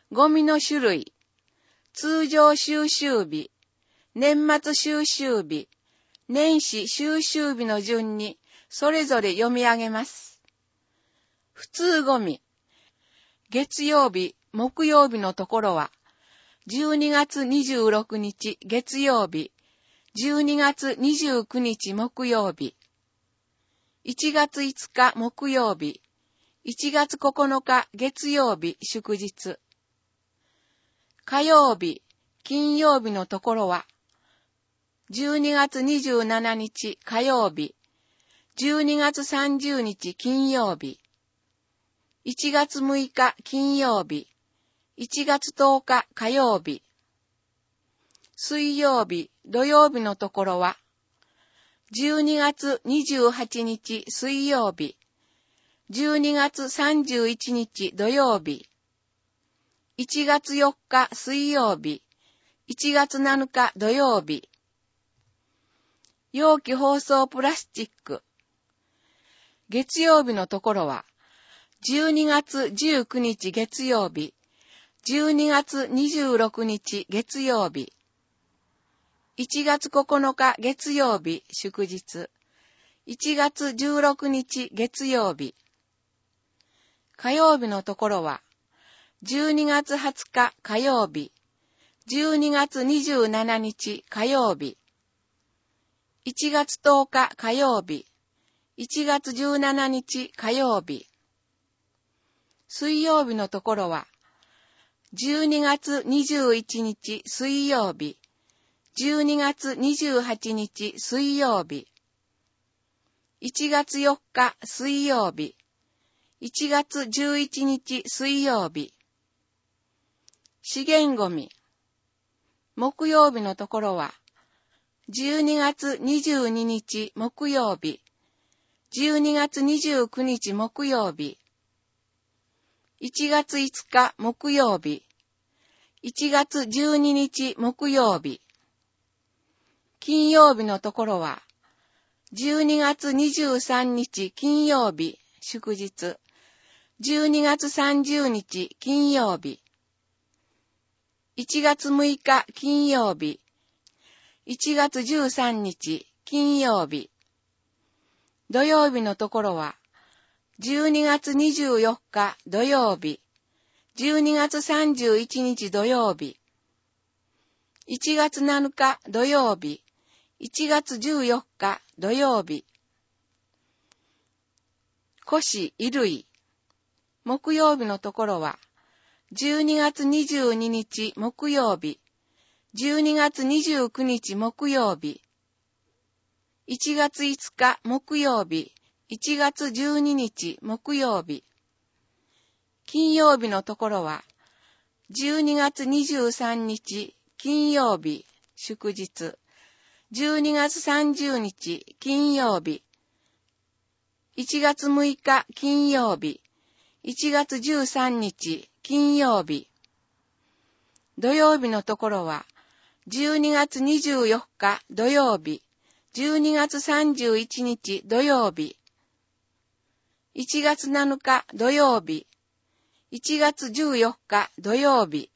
ゴミの種類、通常収集日、年末収集日、年始収集日の順にそれぞれ読み上げます。普通ゴミ、月曜日、木曜日のところは、12月26日月曜日、12月29日木曜日、1月5日木曜日、1月9日月曜日祝日。火曜日、金曜日のところは、12月27日火曜日、12月30日金曜日、1月6日金曜日、1月10日火曜日、水曜日、土曜日のところは、12月28日水曜日、12月31日土曜日、1月4日水曜日、1月7日土曜日、容器包装プラスチック。月曜日のところは、12月19日月曜日、12月26日月曜日、1月9日月曜日祝日、1月16日月曜日。火曜日のところは、12月20日火曜日、12月27日火曜日、1月10日火曜日、1月17日火曜日。水曜日のところは、12月21日水曜日、12月28日水曜日、1月4日水曜日、1月11日水曜日。資源ゴミ。木曜日のところは、12月22日木曜日、12月29日木曜日、1月5日木曜日、1月12日木曜日。金曜日のところは、12月23日金曜日祝日、12月30日金曜日、1月6日金曜日、1月13日金曜日。土曜日のところは、12月24日土曜日、12月31日土曜日、1月7日土曜日、1月14日土曜日。古紙衣類。木曜日のところは、12月22日木曜日、12月29日木曜日、1月5日木曜日、1月12日木曜日。金曜日のところは、12月23日金曜日祝日、12月30日金曜日、1月6日金曜日、1月13日金曜日。土曜日のところは、12月24日土曜日、12月31日土曜日、1月7日土曜日、1月14日土曜日。